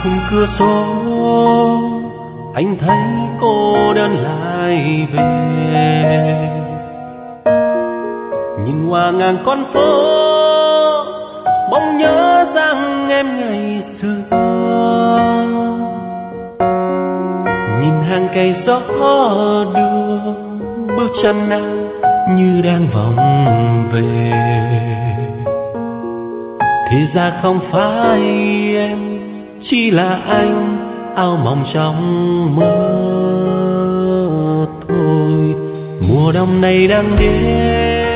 khung cửa sổ anh thấy cô đơn lại về, nhìn qua ngàn con phố bỗng nhớ rằng em ngày xưa, nhìn hàng cây gió đưa bước chân anh như đang vòng về. Thì ra không phải em, chỉ là anh áo mỏng trong mơ thôi. Mùa đông này đang đến,